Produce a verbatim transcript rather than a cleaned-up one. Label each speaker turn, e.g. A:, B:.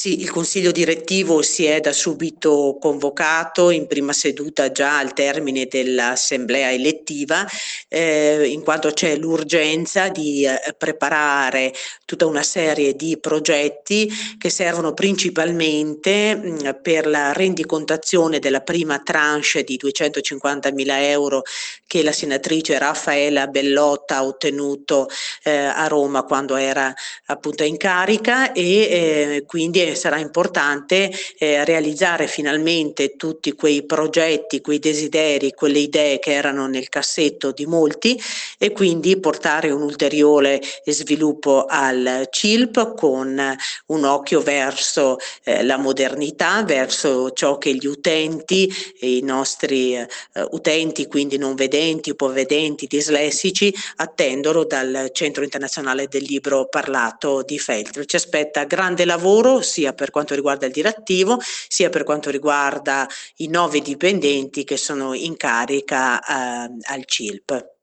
A: Sì, il consiglio direttivo si è da subito convocato in prima seduta già al termine dell'assemblea elettiva, eh, in quanto c'è l'urgenza di eh, preparare tutta una serie di progetti che servono principalmente mh, per la rendicontazione della prima tranche di duecentocinquantamila euro che la senatrice Raffaella Bellotta ha ottenuto eh, a Roma quando era appunto in carica, e eh, quindi sarà importante eh, realizzare finalmente tutti quei progetti, quei desideri, quelle idee che erano nel cassetto di molti, e quindi portare un ulteriore sviluppo al C I L P con un occhio verso eh, la modernità, verso ciò che gli utenti, i nostri eh, utenti, quindi non vedenti, ipovedenti, dislessici, attendono dal Centro Internazionale del Libro Parlato di Feltri. Ci aspetta grande lavoro sia per quanto riguarda il direttivo, sia per quanto riguarda i nove dipendenti che sono in carica eh, al C I L P.